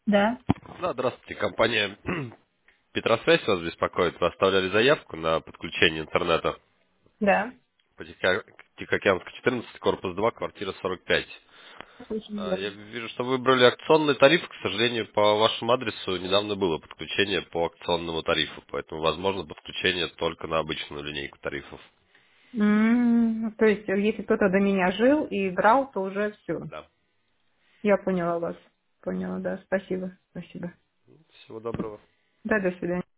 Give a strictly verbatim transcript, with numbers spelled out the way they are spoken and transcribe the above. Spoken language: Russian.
Да, Да, здравствуйте. Компания Петросвязь вас беспокоит. Вы оставляли заявку на подключение интернета да. по Тихо- Тихоокеанской четырнадцать, корпус два, квартира сорок пять. Очень А, Я верно. вижу, что вы выбрали акционный тариф. К сожалению, по вашему адресу недавно было подключение по акционному тарифу, поэтому возможно подключение только на обычную линейку тарифов. М, То есть, э, если кто-то до меня жил и играл, то уже все. Да. Я поняла вас. Поняла, да. Спасибо. Спасибо. Всего доброго. Да, до свидания.